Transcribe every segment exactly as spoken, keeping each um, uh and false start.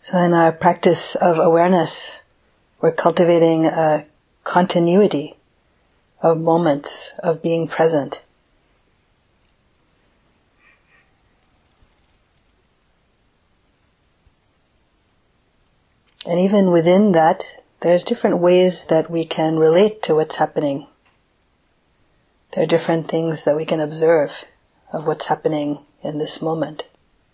So in our practice of awareness, we're cultivating a continuity of moments of being present. And even within that, there's different ways that we can relate to what's happening. There are different things that we can observe of what's happening in this moment.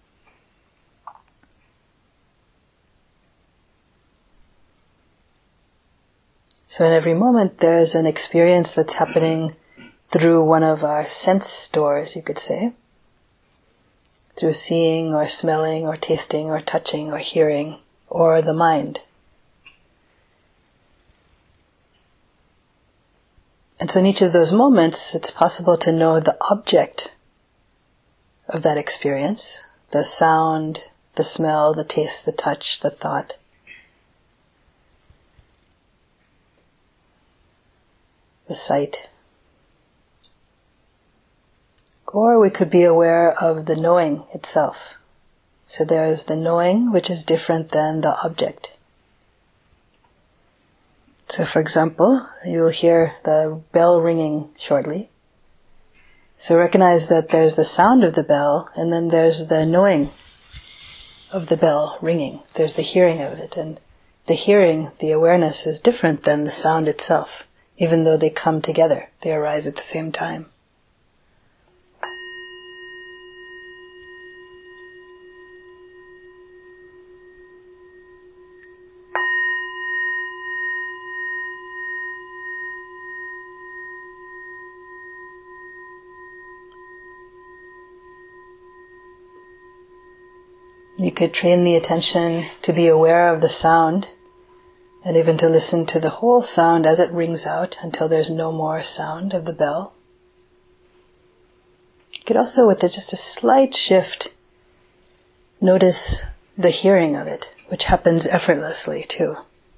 So in every moment there's an experience that's happening through one of our sense doors, you could say. Through seeing or smelling or tasting or touching or hearing or the mind. And so in each of those moments it's possible to know the object of that experience, the sound, the smell, the taste, the touch, the thought. The sight. Or we could be aware of the knowing itself. So there is the knowing, which is different than the object. So for example, you will hear the bell ringing shortly. So recognize that there's the sound of the bell, and then there's the knowing of the bell ringing. There's the hearing of it, and the hearing, the awareness, is different than the sound itself. Even though they come together, they arise at the same time. You could train the attention to be aware of the sound, and even to listen to the whole sound as it rings out until there's no more sound of the bell. You could also, with just a slight shift, notice the hearing of it, which happens effortlessly too.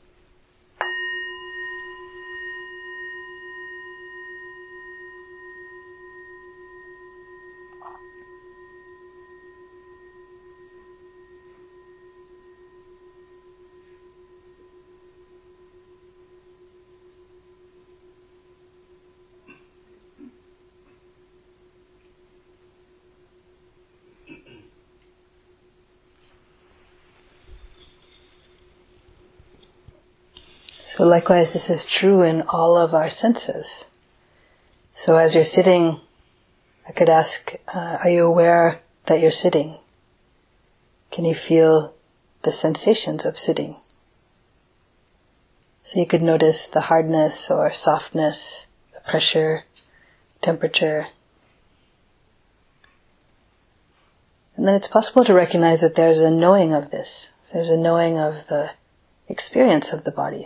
So likewise, this is true in all of our senses. So as you're sitting, I could ask, uh, are you aware that you're sitting? Can you feel the sensations of sitting? So you could notice the hardness or softness, the pressure, temperature. And then it's possible to recognize that there's a knowing of this. There's a knowing of the experience of the body.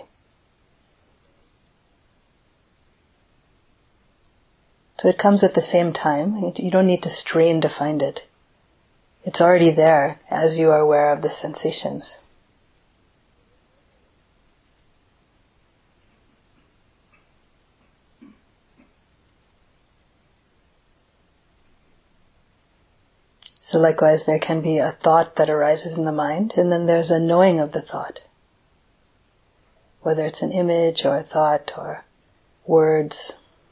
So it comes at the same time. You don't need to strain to find it. It's already there as you are aware of the sensations. So likewise, there can be a thought that arises in the mind, and then there's a knowing of the thought. Whether it's an image or a thought or words.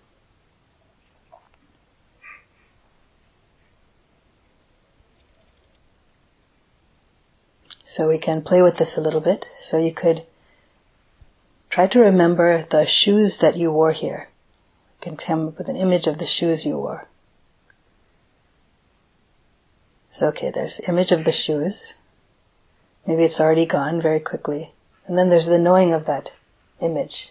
So we can play with this a little bit. So you could try to remember the shoes that you wore here. You can come up with an image of the shoes you wore. So okay, there's the image of the shoes. Maybe it's already gone very quickly. And then there's the knowing of that image.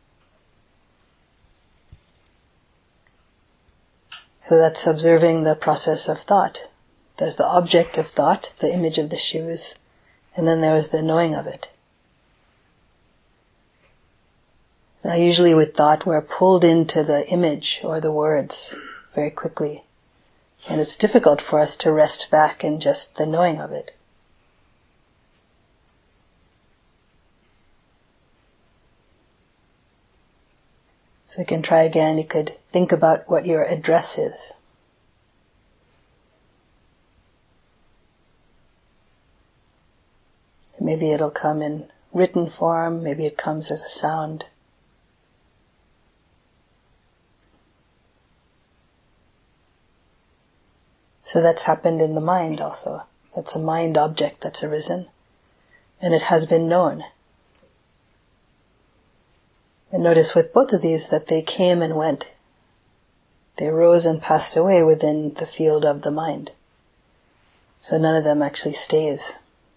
So that's observing the process of thought. There's the object of thought, the image of the shoes. And then there was the knowing of it. Now usually with thought we're pulled into the image or the words very quickly. And it's difficult for us to rest back in just the knowing of it. So you can try again. You could think about what your address is. Maybe it'll come in written form, maybe it comes as a sound. So that's happened in the mind also. That's a mind object that's arisen, and it has been known. And notice with both of these that they came and went. They rose and passed away within the field of the mind. So none of them actually stays.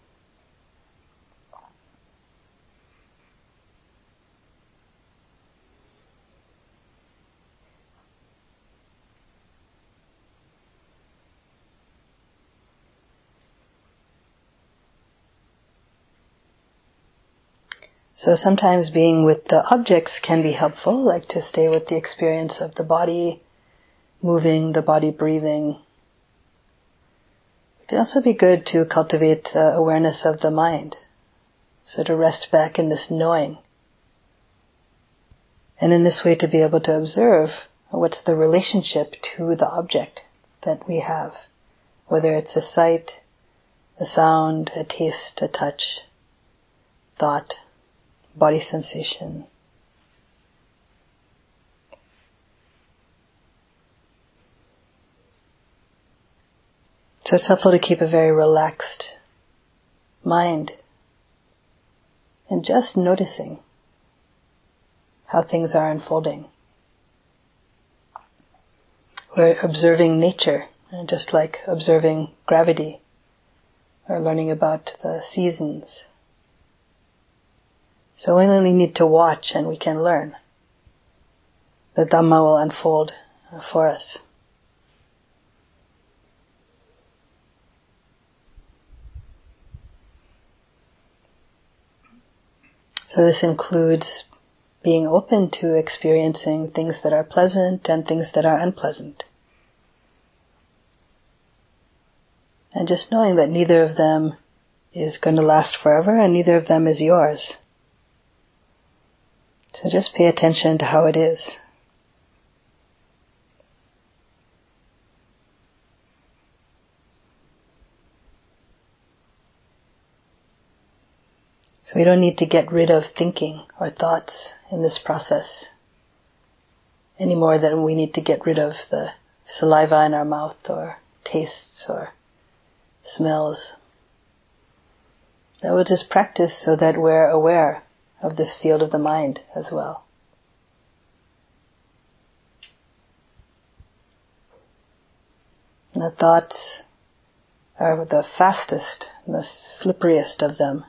So sometimes being with the objects can be helpful, like to stay with the experience of the body moving, the body breathing. It can also be good to cultivate the awareness of the mind, so to rest back in this knowing. And in this way to be able to observe what's the relationship to the object that we have, whether it's a sight, a sound, a taste, a touch, thought, body sensation. So it's helpful to keep a very relaxed mind and just noticing how things are unfolding. We're observing nature, just like observing gravity or learning about the seasons. So we only need to watch and we can learn. The Dhamma will unfold for us. So this includes being open to experiencing things that are pleasant and things that are unpleasant. And just knowing that neither of them is going to last forever and neither of them is yours. So just pay attention to how it is. So we don't need to get rid of thinking or thoughts in this process any more than we need to get rid of the saliva in our mouth or tastes or smells. That we'll just practice so that we're aware of this field of the mind as well. And the thoughts are the fastest and the slipperiest of them.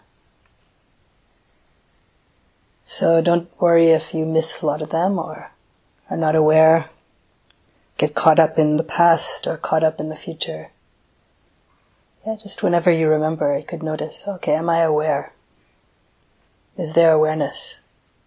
So don't worry if you miss a lot of them or are not aware, get caught up in the past or caught up in the future. Yeah, just whenever you remember, you could notice, okay, am I aware? Is there awareness?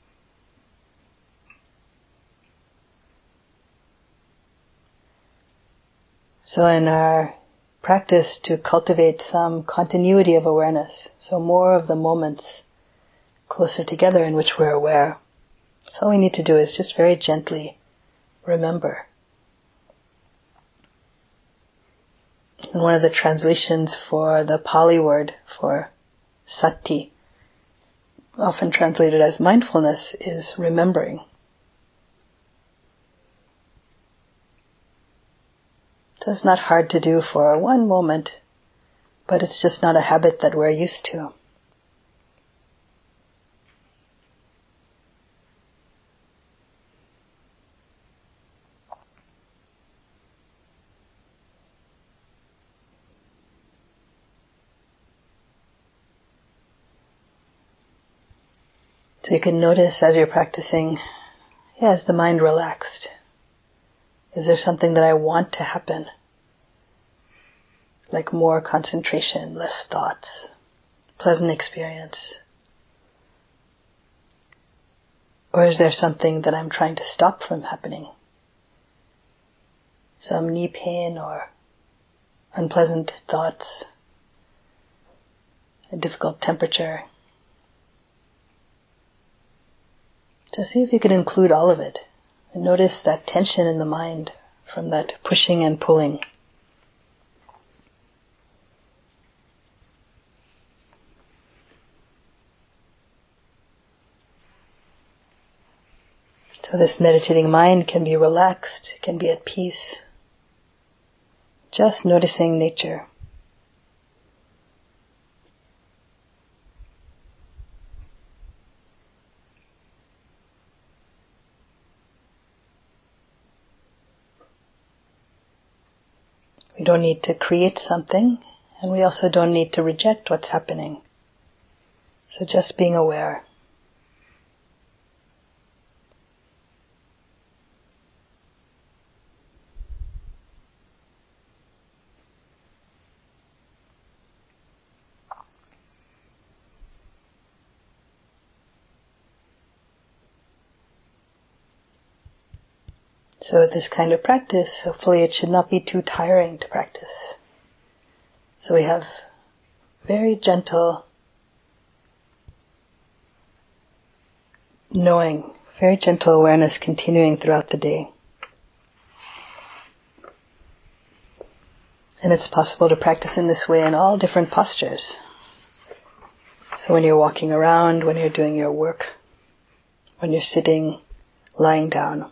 So in our practice to cultivate some continuity of awareness, so more of the moments closer together in which we're aware, so all we need to do is just very gently remember. And one of the translations for the Pali word for sati, often translated as mindfulness, is remembering. So it's not hard to do for one moment, but it's just not a habit that we're used to. So you can notice as you're practicing, yeah, is the mind relaxed? Is there something that I want to happen? Like more concentration, less thoughts, pleasant experience? Or is there something that I'm trying to stop from happening? Some knee pain or unpleasant thoughts, a difficult temperature? So see if you can include all of it. And notice that tension in the mind from that pushing and pulling. So this meditating mind can be relaxed, can be at peace, just noticing nature. We don't need to create something, and we also don't need to reject what's happening. So just being aware. So with this kind of practice, hopefully it should not be too tiring to practice. So we have very gentle knowing, very gentle awareness continuing throughout the day. And it's possible to practice in this way in all different postures. So when you're walking around, when you're doing your work, when you're sitting, lying down.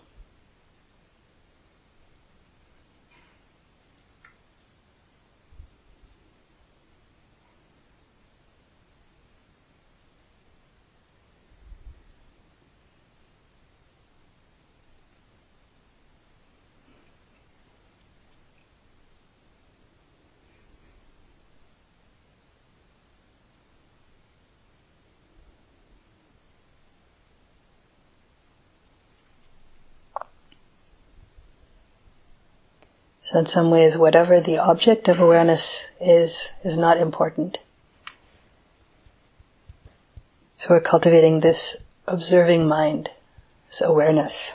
So in some ways, whatever the object of awareness is, is not important. So we're cultivating this observing mind, this awareness.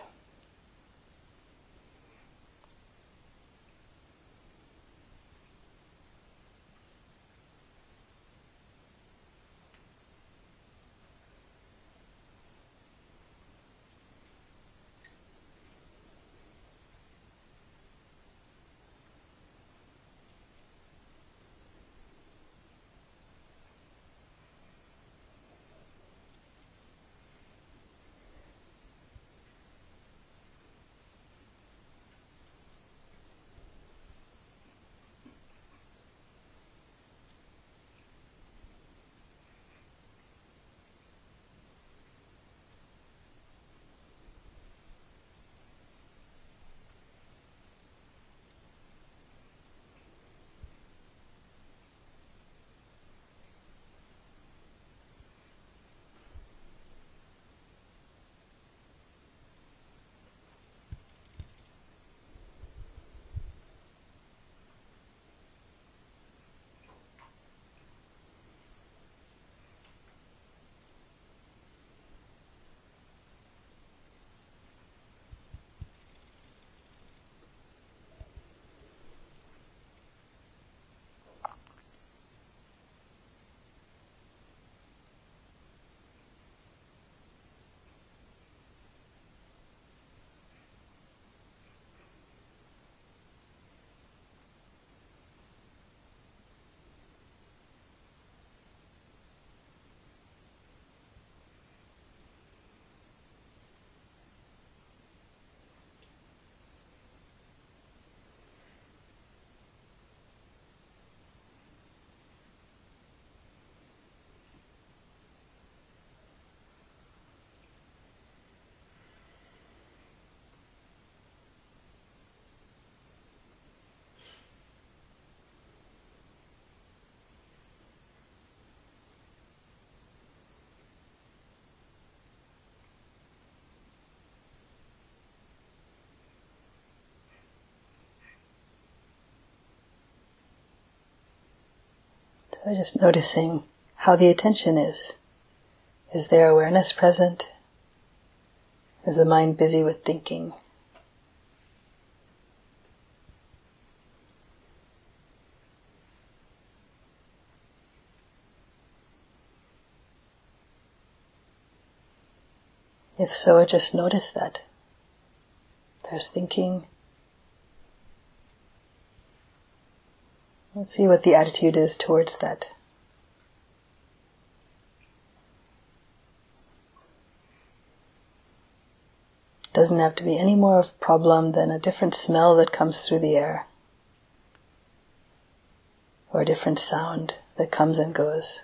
So just noticing how the attention is. Is there awareness present? Is the mind busy with thinking? If so, just notice that. There's thinking. Let's see what the attitude is towards that. doesn't have to be any more of a problem than a different smell that comes through the air, or a different sound that comes and goes.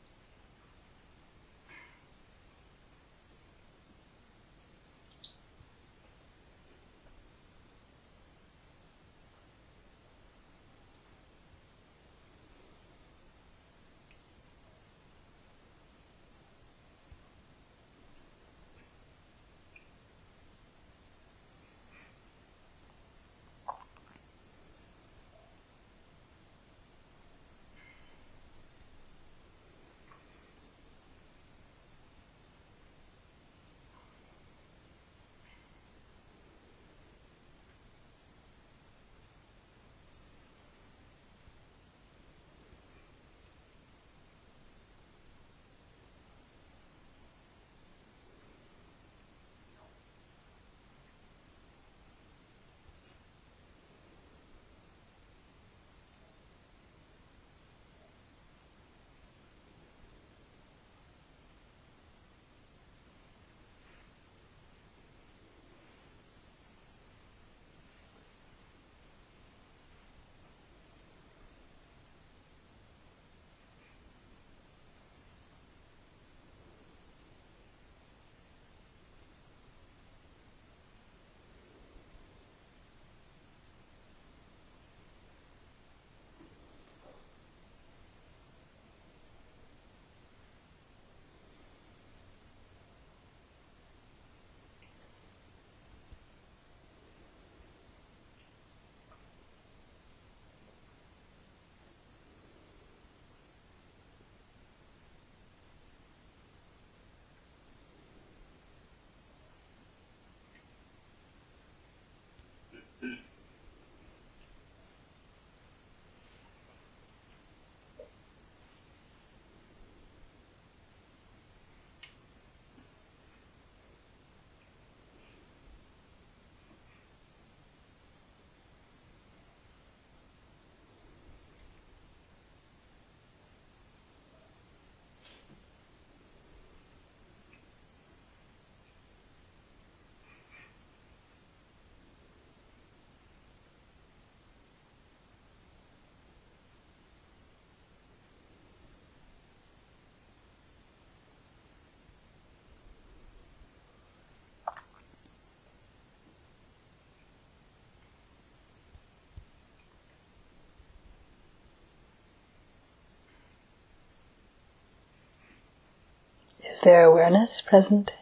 Is there awareness present?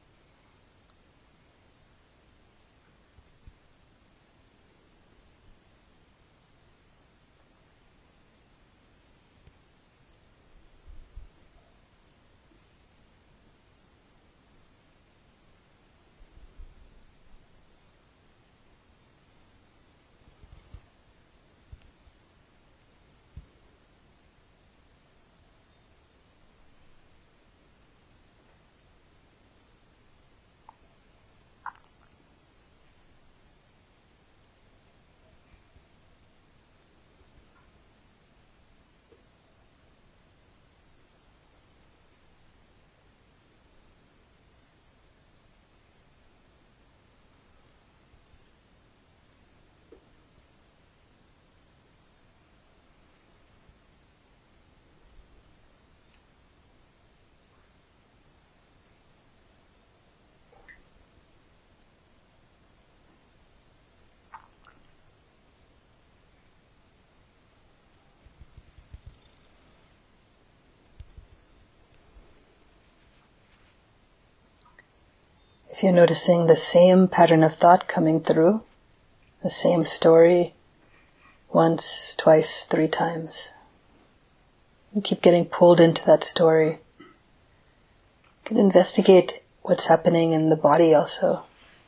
If you're noticing the same pattern of thought coming through, the same story, once, twice, three times, you keep getting pulled into that story, you can investigate what's happening in the body also.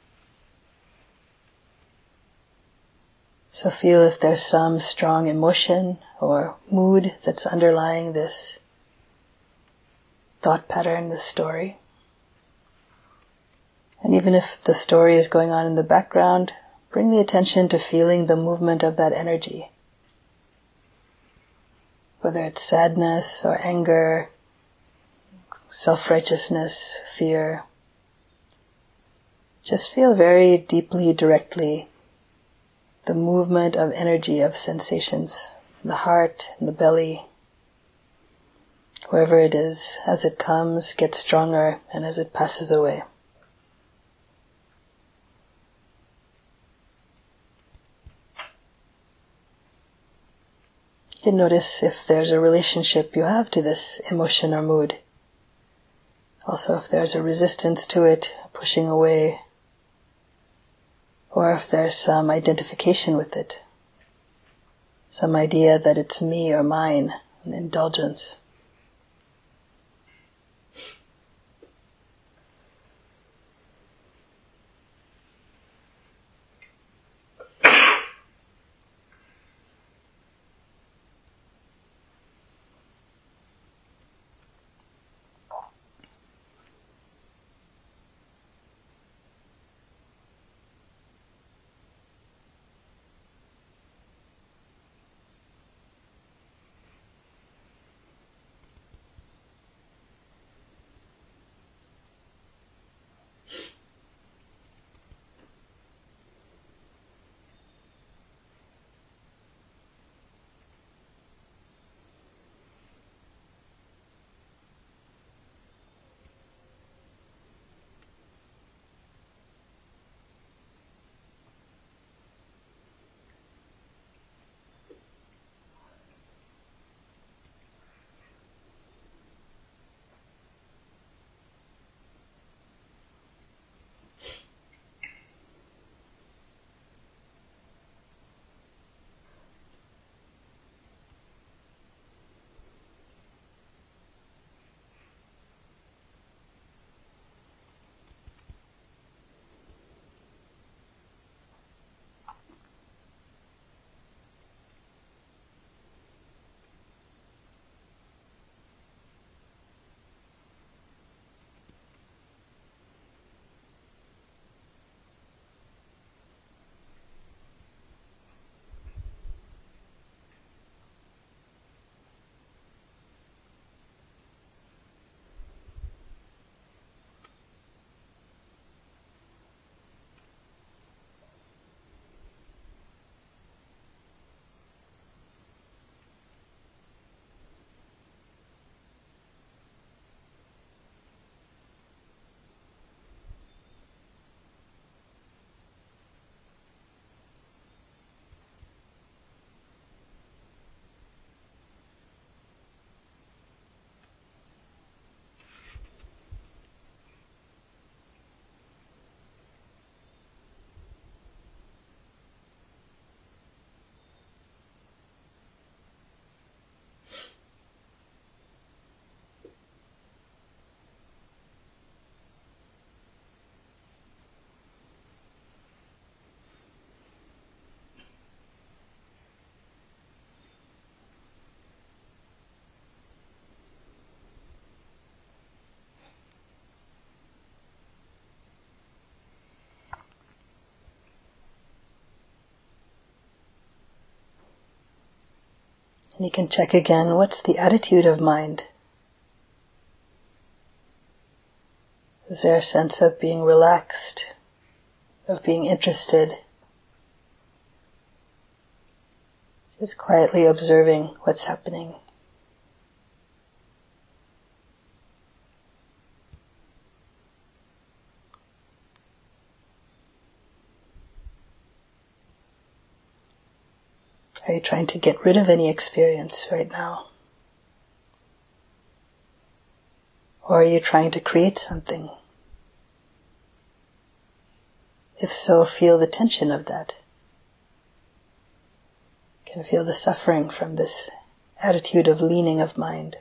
So feel if there's some strong emotion or mood that's underlying this thought pattern, this story. And even if the story is going on in the background, bring the attention to feeling the movement of that energy. Whether it's sadness or anger, self-righteousness, fear. just feel very deeply, directly, the movement of energy, of sensations, in the heart, in the belly, wherever it is, as it comes, gets stronger, and as it passes away. You can notice if there's a relationship you have to this emotion or mood. Also, if there's a resistance to it, pushing away, or if there's some identification with it, some idea that it's me or mine, an indulgence. And you can check again, what's the attitude of mind? Is there a sense of being relaxed, of being interested? Just quietly observing what's happening. Are you trying to get rid of any experience right now? Or are you trying to create something? If so, feel the tension of that. You can feel the suffering from this attitude of leaning of mind.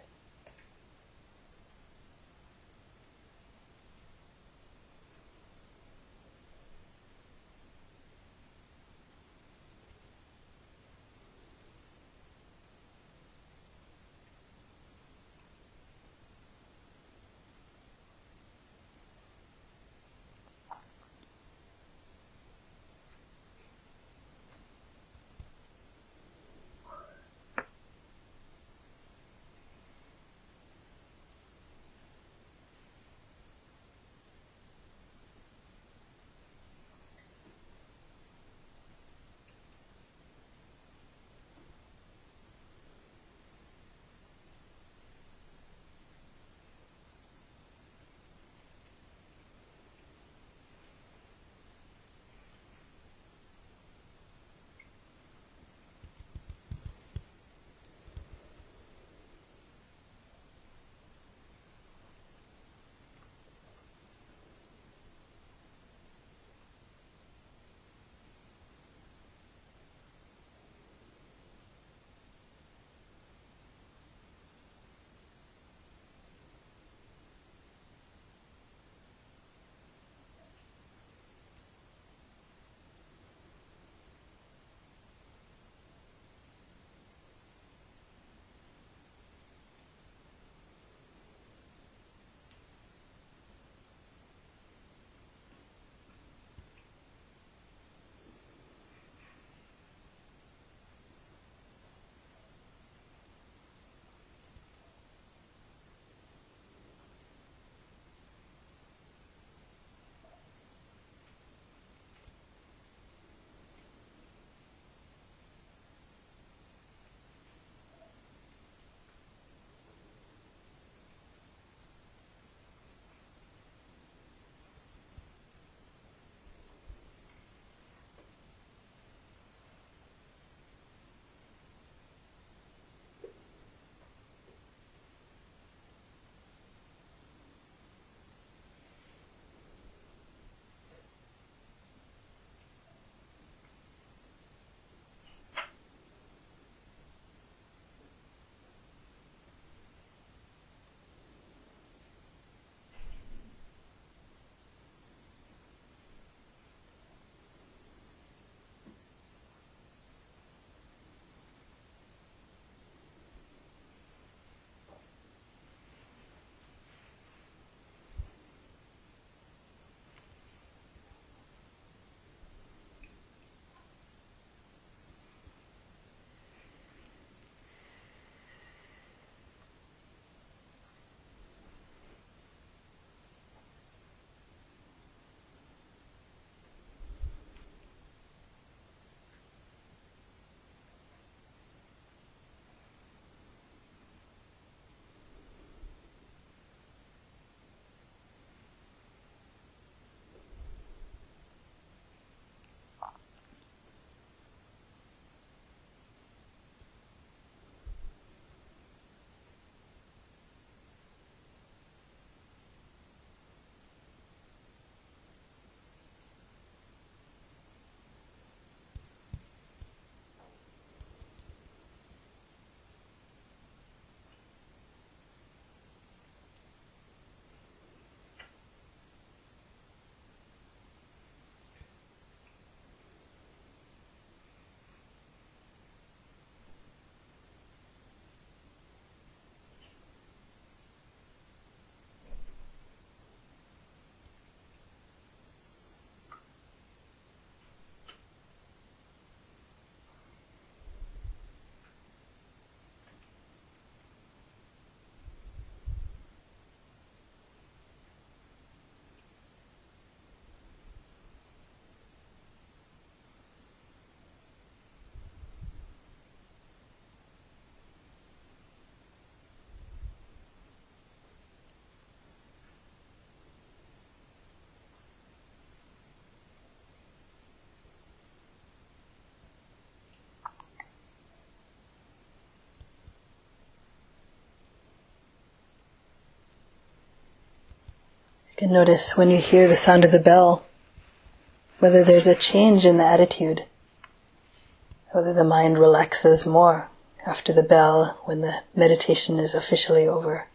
You can notice when you hear the sound of the bell, whether there's a change in the attitude, whether the mind relaxes more after the bell when the meditation is officially over.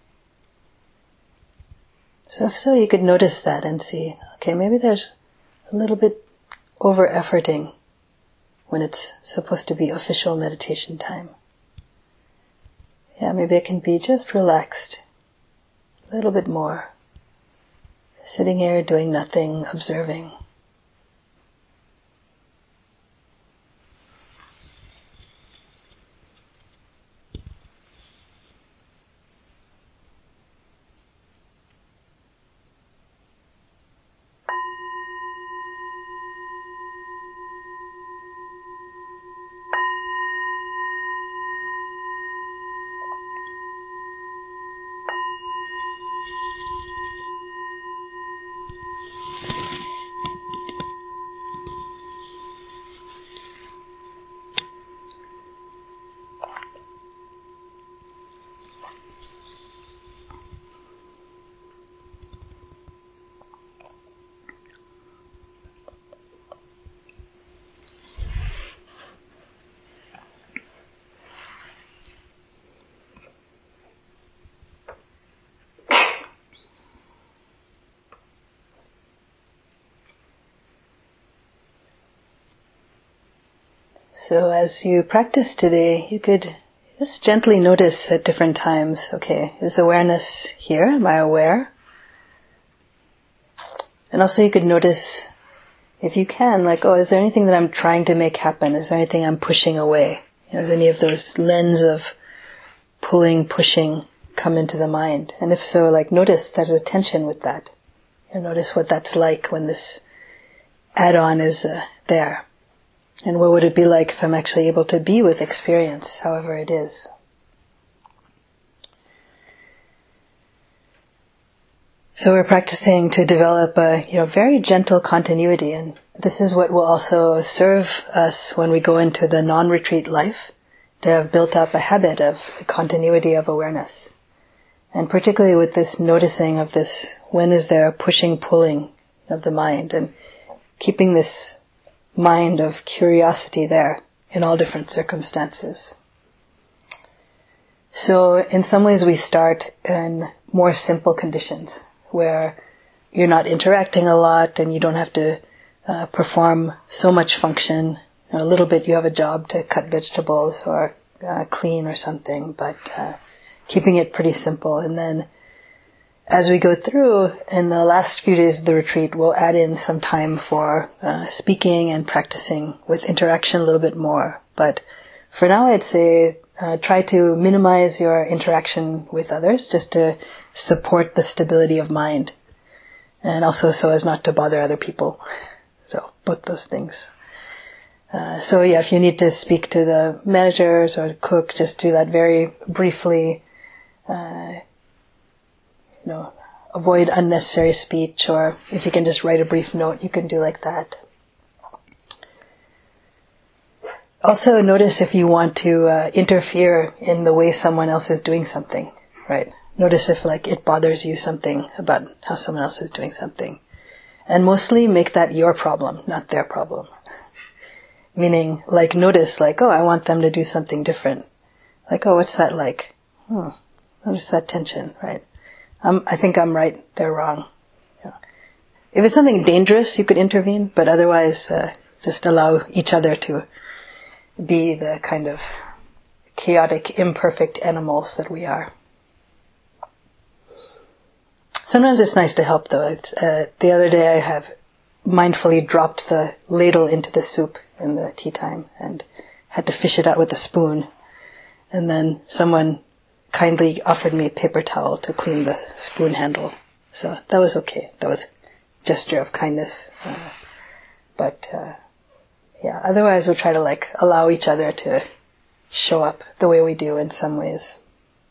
So if so, you could notice that and see, okay, maybe there's a little bit over-efforting when it's supposed to be official meditation time. Yeah, maybe I can be just relaxed, a little bit more. Sitting here, doing nothing, observing. So as you practice today, you could just gently notice at different times, okay, is awareness here? Am I aware? And also you could notice, if you can, like, oh, is there anything that I'm trying to make happen? Is there anything I'm pushing away? You know, is any of those lens of pulling, pushing come into the mind? And if so, like, notice there's a tension with that. You know, notice what that's like when this add-on is uh, there. And what would it be like if I'm actually able to be with experience, however it is? So we're practicing to develop a, you know, very gentle continuity, and this is what will also serve us when we go into the non-retreat life, to have built up a habit of continuity of awareness. And particularly with this noticing of this, when is there a pushing, pulling of the mind, and keeping this mind of curiosity there in all different circumstances. So in some ways we start in more simple conditions where you're not interacting a lot and you don't have to uh, perform so much function. You know, a little bit you have a job to cut vegetables or uh, clean or something, but uh, keeping it pretty simple. And then as we go through, in the last few days of the retreat, we'll add in some time for uh, speaking and practicing with interaction a little bit more. But for now, I'd say uh, try to minimize your interaction with others, just to support the stability of mind, and also so as not to bother other people. So both those things. Uh, so yeah, if you need to speak to the managers or cook, just do that very briefly. Uh, You know, avoid unnecessary speech, or if you can just write a brief note, you can do like that. Also notice if you want to uh, interfere in the way someone else is doing something, right? Notice if like it bothers you something about how someone else is doing something. And mostly make that your problem, not their problem. Meaning, like, notice, like, oh, I want them to do something different. Like, oh, what's that like? Hmm, notice that tension, right? Um, I think I'm right, they're wrong. Yeah. If it's something dangerous, you could intervene, but otherwise uh, just allow each other to be the kind of chaotic, imperfect animals that we are. Sometimes it's nice to help, though. Uh, the other day I have mindfully dropped the ladle into the soup in the tea time and had to fish it out with a spoon. And then someone kindly offered me a paper towel to clean the spoon handle. So that was okay. That was a gesture of kindness. Uh, but, uh, yeah, otherwise we'll try to, like, allow each other to show up the way we do in some ways.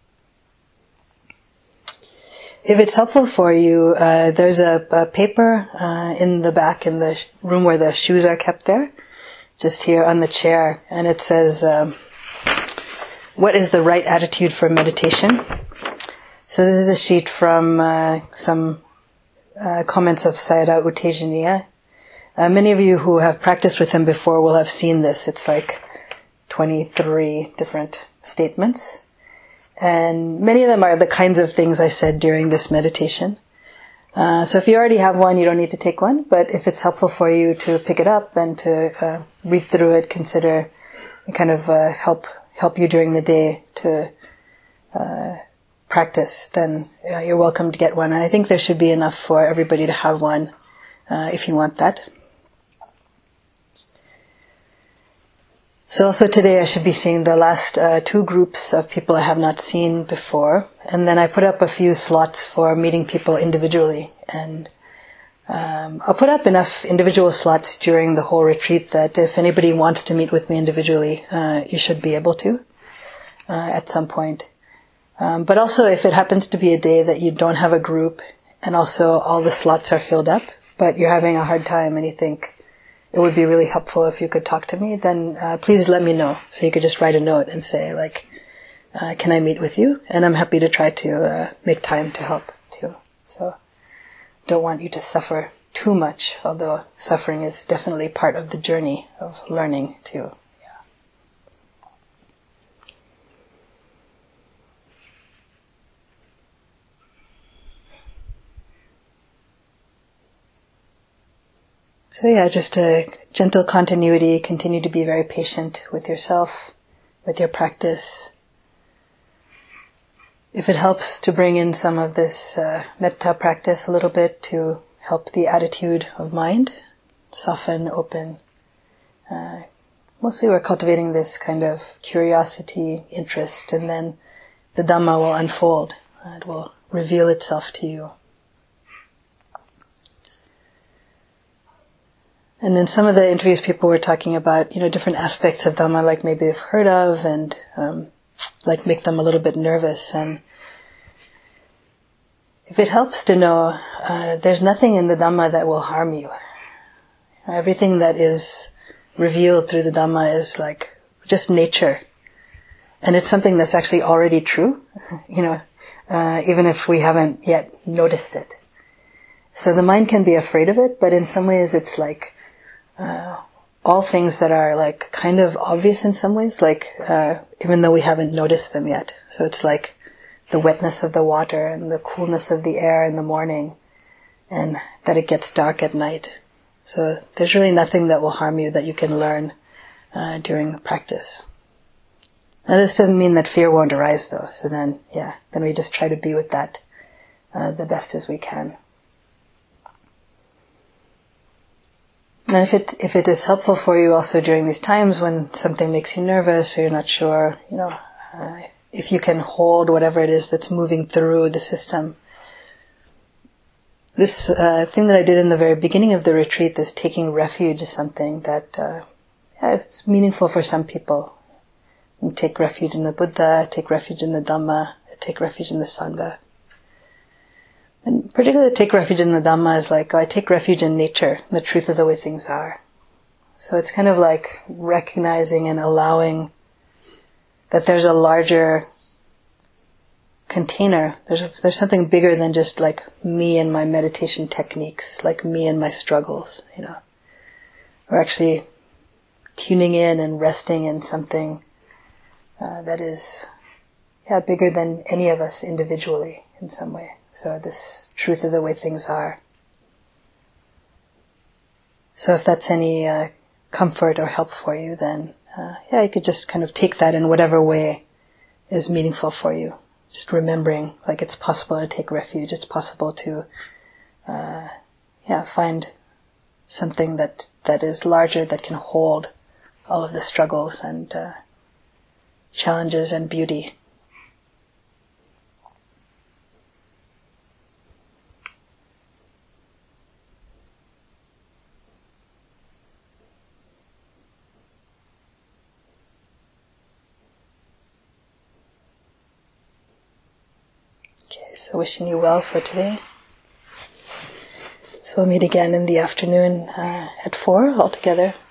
If it's helpful for you, uh, there's a, a paper uh, in the back in the sh- room where the shoes are kept there, just here on the chair, and it says, um, what is the right attitude for meditation? So this is a sheet from uh, some uh, comments of Sayadaw U Tejaniya. Uh, many of you who have practiced with him before will have seen this. It's like twenty-three different statements. And many of them are the kinds of things I said during this meditation. Uh, so if you already have one, you don't need to take one. But if it's helpful for you to pick it up and to uh, read through it, consider, kind of uh, help help you during the day to uh, practice, then uh, you're welcome to get one. And I think there should be enough for everybody to have one uh, if you want that. So also today I should be seeing the last uh, two groups of people I have not seen before. And then I put up a few slots for meeting people individually. And um, I'll put up enough individual slots during the whole retreat that if anybody wants to meet with me individually, uh, you should be able to uh, at some point. Um, but also if it happens to be a day that you don't have a group and also all the slots are filled up, but you're having a hard time and you think, it would be really helpful if you could talk to me, then uh, please let me know. So you could just write a note and say, like, uh, can I meet with you? And I'm happy to try to uh, make time to help too. So don't want you to suffer too much, although suffering is definitely part of the journey of learning too. So yeah, just a gentle continuity, continue to be very patient with yourself, with your practice. If it helps to bring in some of this uh, metta practice a little bit to help the attitude of mind, soften, open. Uh, mostly we're cultivating this kind of curiosity, interest, and then the Dhamma will unfold. Uh, it will reveal itself to you. And in some of the interviews, people were talking about, you know, different aspects of Dhamma, like maybe they've heard of, and um, like make them a little bit nervous. And if it helps to know, uh, there's nothing in the Dhamma that will harm you. Everything that is revealed through the Dhamma is like just nature, and it's something that's actually already true. You know, uh, even if we haven't yet noticed it. So the mind can be afraid of it, but in some ways, it's like. Uh, all things that are like kind of obvious in some ways, like uh, even though we haven't noticed them yet. So it's like the wetness of the water and the coolness of the air in the morning, and that it gets dark at night. So there's really nothing that will harm you that you can learn uh, during practice. Now this doesn't mean that fear won't arise though. So then, yeah, then we just try to be with that uh, the best as we can. And if it if it is helpful for you also during these times when something makes you nervous or you're not sure, you know, uh, if you can hold whatever it is that's moving through the system. This uh, thing that I did in the very beginning of the retreat, this taking refuge, is something that uh, yeah, it's meaningful for some people. You take refuge in the Buddha, take refuge in the Dhamma, take refuge in the Sangha. And particularly take refuge in the Dhamma is like, oh, I take refuge in nature, the truth of the way things are. So it's kind of like recognizing and allowing that there's a larger container. There's there's something bigger than just like me and my meditation techniques, like me and my struggles, you know. We're actually tuning in and resting in something uh, that is, yeah, bigger than any of us individually in some way. So this truth of the way things are. So if that's any uh, comfort or help for you, then uh, yeah, you could just kind of take that in whatever way is meaningful for you. Just remembering, like, it's possible to take refuge. It's possible to, uh, yeah, find something that that is larger, that can hold all of the struggles and uh, challenges and beauty. So wishing you well for today. So we'll meet again in the afternoon uh, at four altogether.